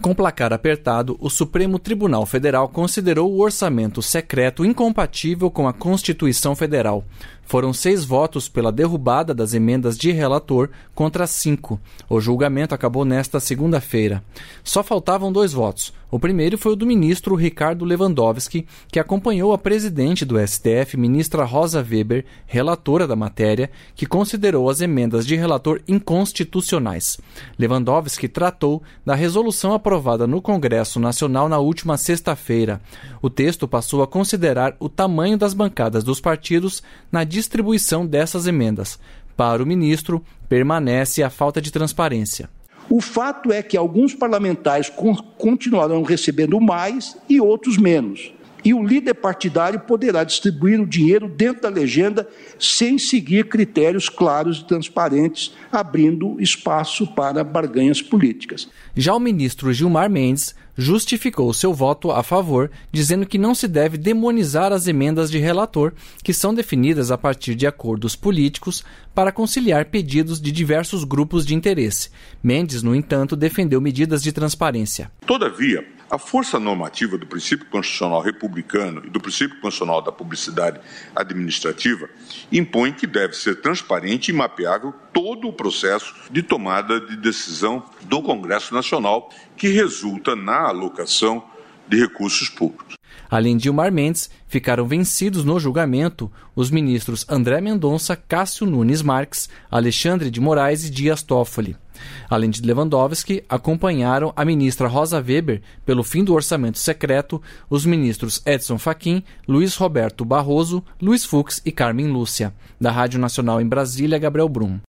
Com placar apertado, o Supremo Tribunal Federal considerou o orçamento secreto incompatível com a Constituição Federal. Foram 6 votos pela derrubada das emendas de relator contra 5. O julgamento acabou nesta segunda-feira. Só faltavam 2 votos. O primeiro foi o do ministro Ricardo Lewandowski, que acompanhou a presidente do STF, ministra Rosa Weber, relatora da matéria, que considerou as emendas de relator inconstitucionais. Lewandowski tratou da resolução aprovada no Congresso Nacional na última sexta-feira. O texto passou a considerar o tamanho das bancadas dos partidos na distribuição dessas emendas. Para o ministro, permanece a falta de transparência. O fato é que alguns parlamentares continuarão recebendo mais e outros menos. E o líder partidário poderá distribuir o dinheiro dentro da legenda sem seguir critérios claros e transparentes, abrindo espaço para barganhas políticas. Já o ministro Gilmar Mendes justificou seu voto a favor, dizendo que não se deve demonizar as emendas de relator, que são definidas a partir de acordos políticos para conciliar pedidos de diversos grupos de interesse. Mendes, no entanto, defendeu medidas de transparência. Todavia, a força normativa do princípio constitucional republicano e do princípio constitucional da publicidade administrativa impõe que deve ser transparente e mapeável todo o processo de tomada de decisão do Congresso Nacional que resulta na alocação de recursos públicos. Além de Gilmar Mendes, ficaram vencidos no julgamento os ministros André Mendonça, Cássio Nunes Marques, Alexandre de Moraes e Dias Toffoli. Além de Lewandowski, acompanharam a ministra Rosa Weber pelo fim do orçamento secreto os ministros Edson Fachin, Luiz Roberto Barroso, Luiz Fux e Carmen Lúcia. Da Rádio Nacional em Brasília, Gabriel Brum.